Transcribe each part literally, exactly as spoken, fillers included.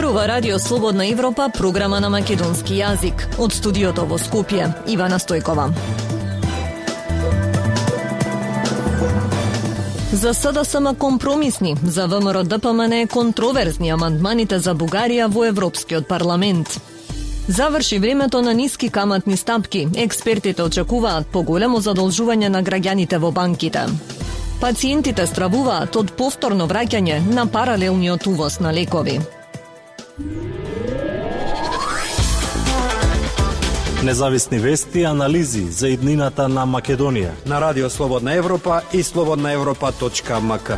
Зборува Радио Слободна Европа, програма на македонски јазик. Од студиото во Скопје, Ивана Стојкова. За СДСМ компромисни, за ВМРО Д П М Н контроверзни амандманите за Бугарија во Европскиот парламент. Заврши времето на ниски каматни стапки. Експертите очекуваат поголемо задолжување на граѓаните во банките. Пациентите стравуваат од повторно враќање на паралелниот увоз на лекови. Независни вести и анализи за иднината на Македонија на Радио Слободна Европа и слободна европа точка м к.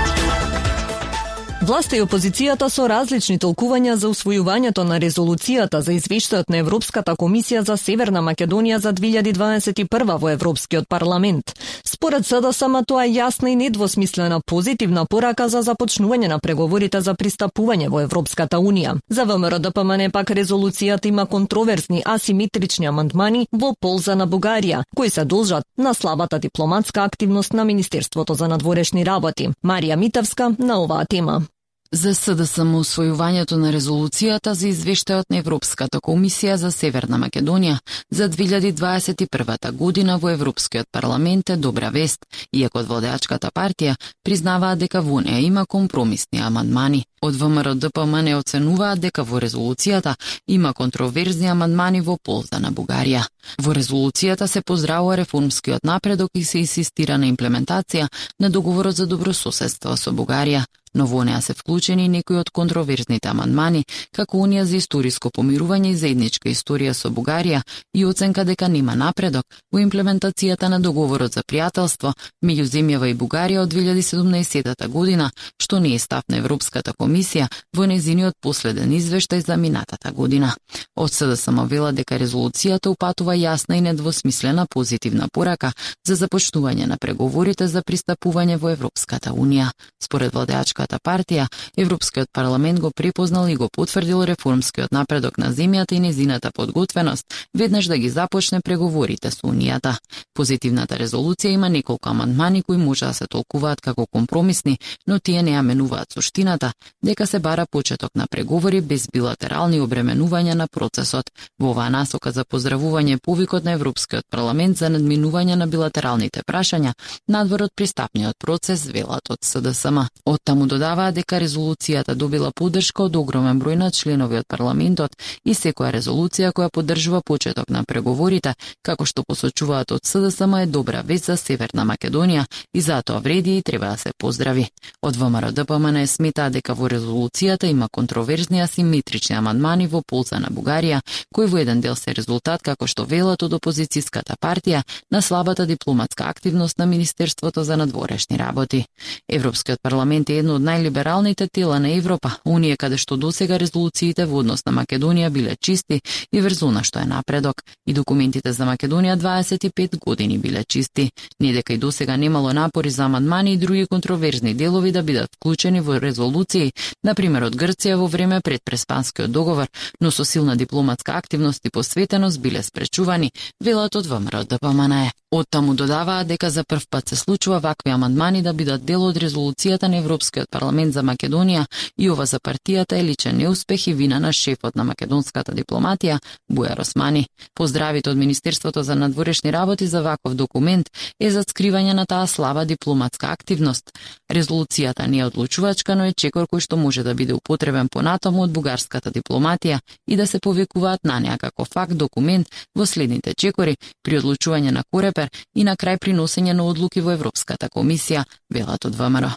Власта и опозицијата со различни толкувања за усвојувањето на резолуцијата за извештајот на Европската комисија за Северна Македонија за две илјади дваесет и прва во Европскиот парламент. Според СДСМ тоа е јасна и недвосмислена позитивна порака за започнување на преговорите за пристапување во Европската унија. За ВМРО Д П М Н пак резолуцијата има контроверзни асиметрични амандмани во полза на Бугарија, кои се должат на слабата дипломатска активност на Министерството за надворешни работи. Марија Митевска на оваа тема. За СДСМ усвојувањето на резолуцијата за извештајот на Европската комисија за Северна Македонија за две илјади дваесет и прва година во Европскиот парламент е добра вест, иако од водачката партија признаваат дека во неа има компромисни амандмани. Од ВМРО Д П М Н оценуваат дека во резолуцијата има контроверзни амандмани во полза на Бугарија. Во резолуцијата се поздравува реформскиот напредок и се инсистира на имплементација на договорот за добрососедство со Бугарија, но во неа се вклучени некои од контроверзните амандмани, како Унија за историско помирување и заедничка историја со Бугарија и оценка дека нема напредок во имплементацијата на договорот за пријателство меѓу земјава и Бугарија од две илјади седумнаесета година, што не е став на Европската комисија во незиниот последен извештај за минатата година. Од СДСМ вела дека резолуцијата упатува јасна и недвосмислена позитивна порака за започнување на преговорите за пристапување во Европската унија. Според владеачка партија, Европскиот парламент го препознал и го потврдил реформскиот напредок на земјата и незината подготвеност веднаш да ги започне преговорите со Унијата. Позитивната резолуција има неколку амандмани кои може да се толкуваат како компромисни, но тие не ја менуваат суштината дека се бара почеток на преговори без билатерални обременувања на процесот. Во оваа насока за поздравување повикот на Европскиот парламент за надминување на билатералните прашања надвор од пристапниот процес, велат од СДСМ. Од таму додаваа дека резолуцијата добила поддршка од огромен број на членови од парламентот и секоја резолуција која поддржува почеток на преговорите, како што посочуваат од СДСМ, е добра вест за Северна Македонија и затоа вреди и треба да се поздрави. Од ВМРО Д П М Н сметаа дека во резолуцијата има контроверзни асиметрични амандмани во полза на Бугарија, кои во еден дел се резултат, како што велат од опозицијската партија, на слабата дипломатска активност на Министерството за надворешни работи. Европскиот парламент е едно од најлибералните тела на Европа, унија каде што досега резолуциите во однос на Македонија биле чисти и врз она што е напредок, и документите за Македонија дваесет и пет години биле чисти. Не дека и досега немало напори за амандмани и други контроверзни делови да бидат вклучени во резолуции, например од Грција во време пред Преспанскиот договор, но со силна дипломатска активност и посветеност биле спречувани, велат од ВМРО Д П М Н. Од таму додаваа дека за прв пат се случува вакви амандмани да бидат дел од резолуцијата на Европскиот парламент за Македонија и ова за партијата е личен неуспех и вина на шефот на македонската дипломатија Бујар Османи. Поздравите од Министерството за надворешни работи за ваков документ е за скривање на таа слаба дипломатска активност. Резолуцијата не е одлучувачка, но е чекор кој што може да биде употребен понатаму од бугарската дипломатија и да се повекуваат на неа како факт документ во следните чекори при одлучување на Корепер и на крај при носење на одлуки во Европската комисија, велат од ВМРО.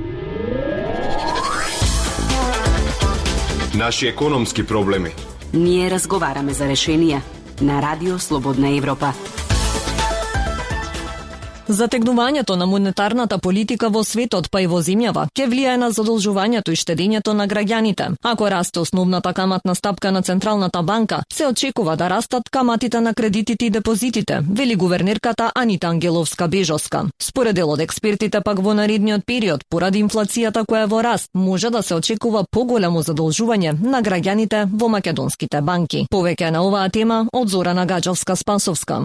Наши економски проблеми. Ние разговараме за решенија на Радио Слободна Европа. Затегнувањето на монетарната политика во светот, па и во земјава, ќе влијае на задолжувањето и штедењето на граѓаните. Ако расте основната каматна стапка на Централната банка, се очекува да растат каматите на кредитите и депозитите, вели гувернерката Анита Ангеловска-Бежоска. Според дел од експертите пак во наредниот период, поради инфлацијата која е во раст, може да се очекува поголемо задолжување на граѓаните во македонските банки. Повеќе на оваа тема од Зорана Гаджевска-Спасовска.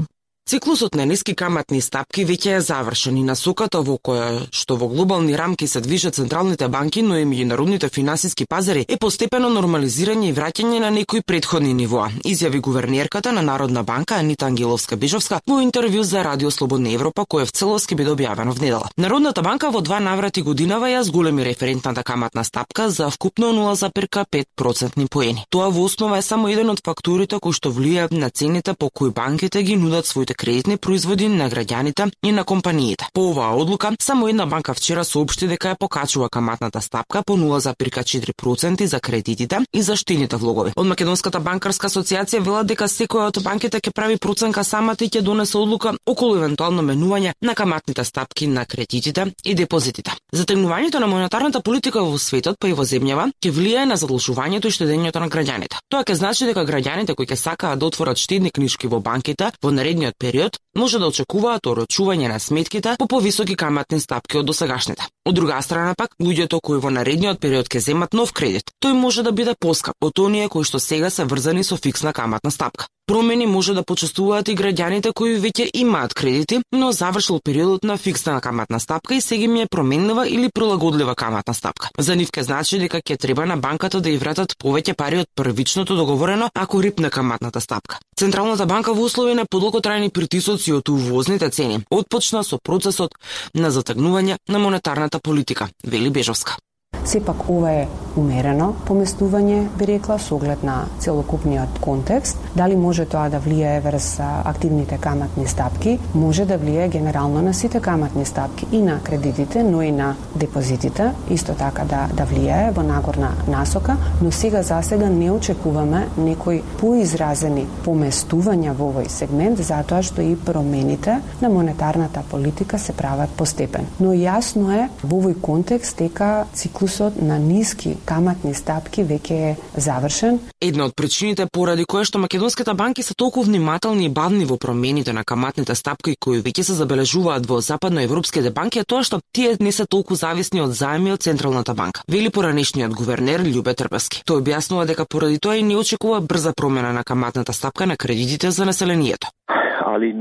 Циклусот на ниски каматни стапки веќе е завршен и насоката во која што во глобални рамки се движат централните банки, но и меѓународните финансиски пазари, е постепено нормализирање и враќање на некои претходни нивоа, изјави гувернерката на Народна банка Анита Ангеловска-Бежовска во интервју за Радио Слободна Европа, кое в целост ќе биде објавено в недела. Народната банка во два наврати годинава ја зголеми референтната каматна стапка за вкупно нула зарез пет процентни поени. Тоа во основа е само еден од факторите кои што влијаат на цените по кои банките ги нудат своите кредитни производи на граѓаните и на компаниите. По оваа одлука, само една банка вчера соопшти дека ја покачува каматната стапка по нула зарез четири проценти за кредитите и за штедните влогови. Од Македонската банкарска асоциација велат дека секоја од банките ќе прави проценка самата и ќе донесе одлука околу евентуално менување на каматните стапки на кредитите и депозитите. Затегнувањето на монетарната политика во светот, па и во земјава, ќе влијае на задолжувањето и штедењето на граѓаните. Тоа ќе значи дека граѓаните кои ќе сакаат да отворат штедни книшки во банките во наредниот период може да очекуваат орочување на сметките по повисоки каматни стапки од досегашните. Од друга страна пак, луѓето кои во наредниот период ќе земат нов кредит, тој може да биде поскап од оние кои што сега се врзани со фиксна каматна стапка. Промени може да почувствуваат и граѓаните кои веќе имаат кредити, но завршил периодот на фиксна каматна стапка и сега им е променлива или прилагодлива каматна стапка. За нив ќе значи дека ќе треба на банката да ја вратат повеќе пари од првичното договорено ако рипне каматната стапка. Централната банка во услови на подолготрајни притисоци од увозните цени отпочна со процесот на затегнување на монетарната политика, вели Бежовска. Сепак ова е умерено поместување, би рекла, со оглед на целокупниот контекст. Дали може тоа да влијае врз активните каматни стапки? Може да влијае генерално на сите каматни стапки и на кредитите, но и на депозитите, исто така да, да влијае во нагорна насока, но сега за сега не очекуваме некои поизразени поместувања во овој сегмент, затоа што и промените на монетарната политика се прават постепен. Но јасно е во овој контекст дека циклус на ниски каматни стапки веќе е завршен. Една од причините поради која што македонските банки се толку внимателни и бавни во промените на каматните стапки кои веќе се забележуваат во западноевропските банки е тоа што тие не се толку зависни од заеми од Централната банка, вели поранешниот гувернер Љубе Трпевски. Тој објаснува дека поради тоа и не очекува брза промена на каматната стапка на кредитите за населението. Али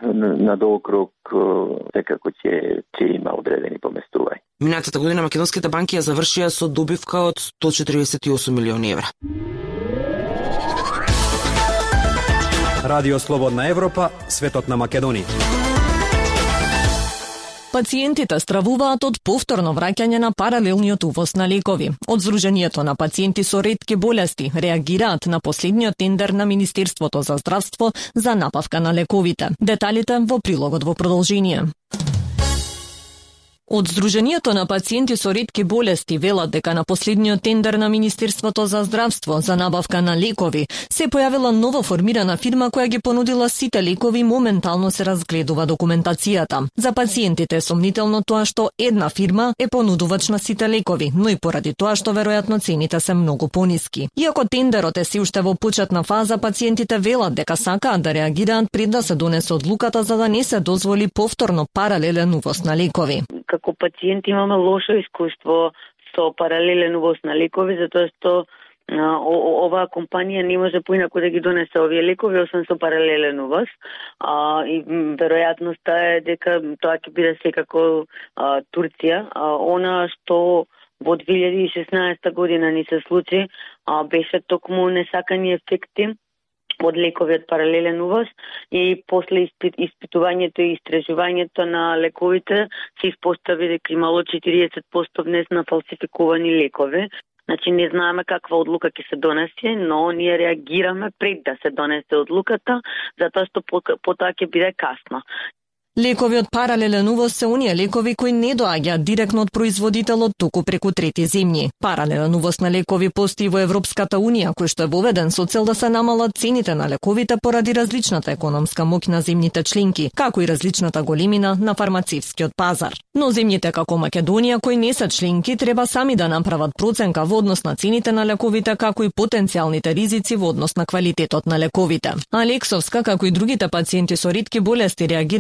на долг рок секако ќе ќе има одредени поместувања. Минатата година македонските банки ја завршија со добивка од сто четиридесет и осум милиони евра. Радио Слободна Европа, светот на Македонија. Пациентите стравуваат од повторно враќање на паралелниот увоз на лекови. Од Сдруженијето на пациенти со ретки болести реагираат на последниот тендер на Министерството за здравство за набавка на лековите. Деталите во прилогот во продолжение. Од Сдруженијето на пациенти со ретки болести велат дека на последниот тендер на Министерството за здравство за набавка на лекови се појавила ново формирана фирма која ги понудила сите лекови, моментално се разгледува документацијата. За пациентите е сомнително тоа што една фирма е понудувач на сите лекови, но и поради тоа што веројатно цените се многу пониски. Иако тендерот е се уште во почетна фаза, пациентите велат дека сакаат да реагираат пред да се донесе одлуката за да не се дозволи повторно паралелен увоз на лекови. Како пациенти имаме лошо искуство со паралелен увоз на лекови, затоа што оваа компанија не може поинаку да ги донесе овие лекови, освен со паралелен увоз. А, и веројатноста е дека тоа ќе биде секако а, Турција. А, она што во две илјади и шеснаесета година ни се случи, а, беше токму несакани ефекти од лековиот паралелен увоз и после испит, испитувањето и истражувањето на лековите се испостави дека имало четириесет проценти внес на фалсификувани лекови. Значи не знаеме каква одлука ќе се донесе, но ние реагираме пред да се донесе одлуката, затоа што потоа ќе биде касно. Лекови од паралелен увоз се оние лекови кои не доаѓаат директно од производителот, туку преку трети земји. Паралелен увоз на лекови постои во Европската унија, кој што е воведен со цел да се намалат цените на лековите поради различната економска моќ на земјите членки, како и различната големина на фармацевскиот пазар. Но земјите како Македонија, кои не се членки, треба сами да направат проценка во однос на цените на лековите, како и потенцијалните ризици во однос на квалитетот на лековите. Алексовска, како и другите пациенти со ретки болести, реагираат токму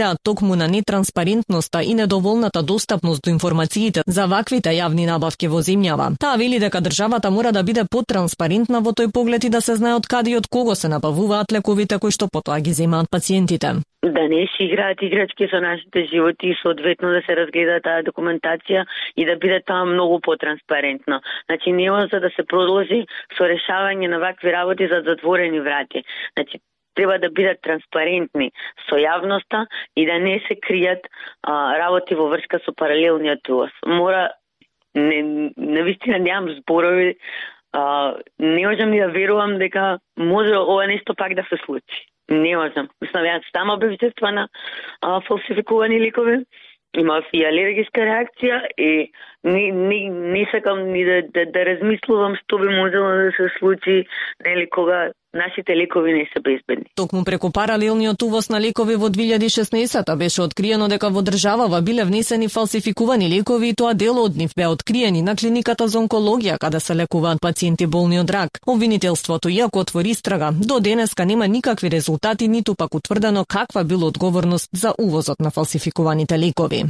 токму на нетранспарентноста и недоволната достапност до информациите за ваквите јавни набавки во земјава. Таа вели дека државата мора да биде потранспарентна во тој поглед и да се знае од каде и од кого се набавуваат лековите кои што потоа ги земаат пациентите. Да не си играат играчки со нашите животи и соодветно да се разгледа таа документација и да биде тоа многу потранспарентно. Значи не може да се продолжи со решавање на вакви работи за затворени врати. Значи треба да бидат транспарентни со јавноста и да не се кријат а, работи во врска со паралелниот увоз. Мора, не, навистина немам зборови, а, не можам ни да верувам дека може ова нешто пак да се случи. Не можам. Мислам, јас сама бев жртва на а, фалсификувани ликови. Имав и алергиска реакција и не, не, не сакам ни да, да, да размислувам што би можело да се случи, нели, кога нашите лекови не се безбедни. Токму преку паралелниот увоз на лекови во две илјади и шеснаесетта беше откриено дека во државава биле внесени фалсификувани лекови и тоа дел од нив бе откриени на клиниката за онкологија каде се лекуваат пациенти болни од рак. Обвинителството, иако отвори истрага, до денеска нема никакви резултати, ниту пак утврдено каква била одговорност за увозот на фалсификуваните лекови.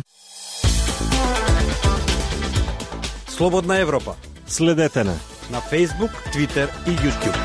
Слободна Европа. Следете на на Facebook, Twitter и YouTube.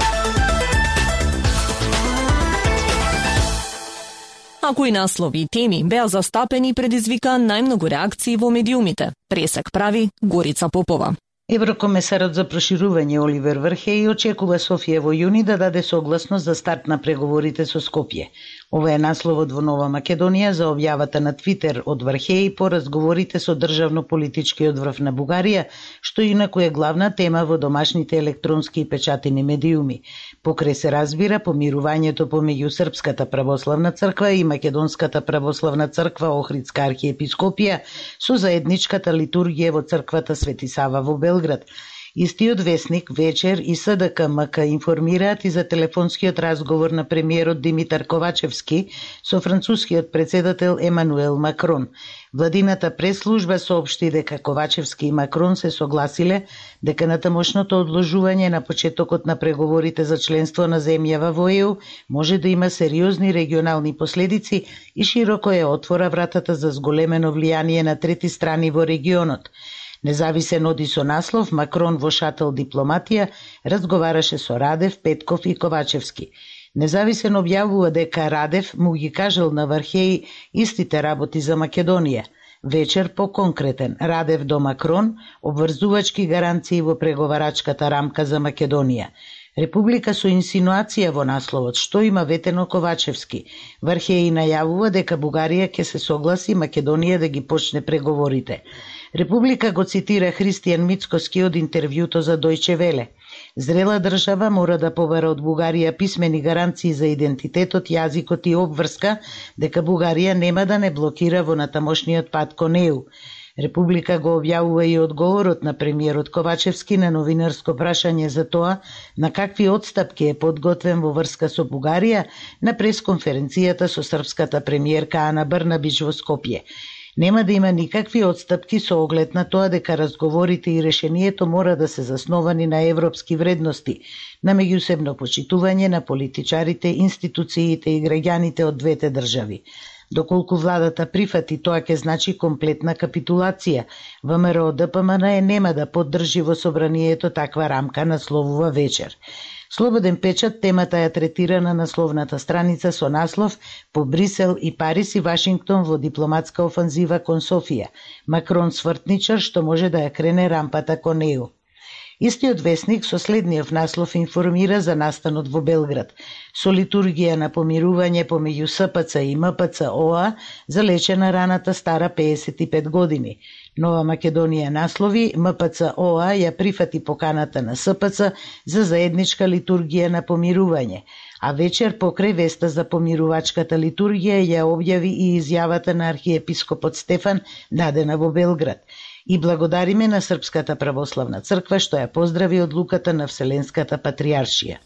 А кои наслови и теми беа застапени и предизвикаа најмногу реакции во медиумите? Пресек прави Горица Попова. Еврокомесарот за проширување Оливер Вархеј очекува Софија во јуни да даде согласност за старт на преговорите со Скопје. Ова е насловот во Нова Македонија за објавата на Твитер од Вархеј по разговорите со државно-политичкиот врв на Бугарија, што инаку е главна тема во домашните електронски и печатени медиуми. Покрај се разбира помирувањето помеѓу Српската православна црква и Македонската православна црква Охридска архиепископија со заедничката литургија во црквата Свети Сава во Белград. Истиот весник Вечер и СДК-МК информираат и за телефонскиот разговор на премиерот Димитар Ковачевски со францускиот председател Емануел Макрон. Владината прес-служба соопшти дека Ковачевски и Макрон се согласиле дека натамошното одложување на почетокот на преговорите за членство на земјава во Е У може да има сериозни регионални последици и широко ја отвора вратата за зголемено влијание на трети страни во регионот. Независен оди со наслов Макрон во шател дипломатија разговараше со Радев, Петков и Ковачевски. Независен објавува дека Радев му ги кажал на Вархеј истите работи за Македонија. Вечер по-конкретен, Радев до Макрон, обврзувачки гаранции во преговарачката рамка за Македонија. Република со инсинуација во насловот, што има ветено Ковачевски. Вархеј најавува дека Бугарија ќе се согласи Македонија да ги почне преговорите. Република го цитира Христијан Мицкоски од интервјуто за Дојче Веле. Зрела држава мора да побара од Бугарија писмени гаранции за идентитетот, јазикот и обврска, дека Бугарија нема да не блокира во натамошниот пат кон Е У. Република го објавува и одговорот на премиерот Ковачевски на новинарско прашање за тоа на какви отстапки е подготвен во врска со Бугарија на пресконференцијата со српската премиерка Ана Брнабич во Скопје. Нема да има никакви отстапки со оглед на тоа дека разговорите и решението мора да се засновани на европски вредности, на меѓусебно почитување на политичарите, институциите и граѓаните од двете држави. Доколку владата прифати, тоа ќе значи комплетна капитулација. ВМРО Д П М Н нема да поддржи во собранието таква рамка, насловува Вечер. Слободен печат темата ја третира на насловната страница со наслов «По Брисел и Париз и Вашингтон во дипломатска офанзива кон Софија. Макрон свртничар што може да ја крене рампата кон Е У». Истиот весник со следниот наслов информира за настанот во Белград. Со литургија на помирување помеѓу С П Ц и М П Ц О А залечена раната стара пеесет и пет години. Нова Македонија наслови М П Ц О А ја прифати поканата на С П Ц за заедничка литургија на помирување, а Вечер покрај веста за помирувачката литургија ја објави и изјавата на архиепископот Стефан дадена во Белград. И благодариме на Српската православна црква што ја поздрави одлуката на Вселенската патриаршија.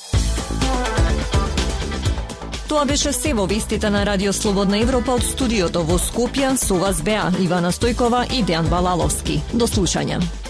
Тоа беше се во вестите на Радио Слободна Европа од студиото во Скопје. Со вас беа Ивана Стојкова и Дејан Балаловски. До слушање.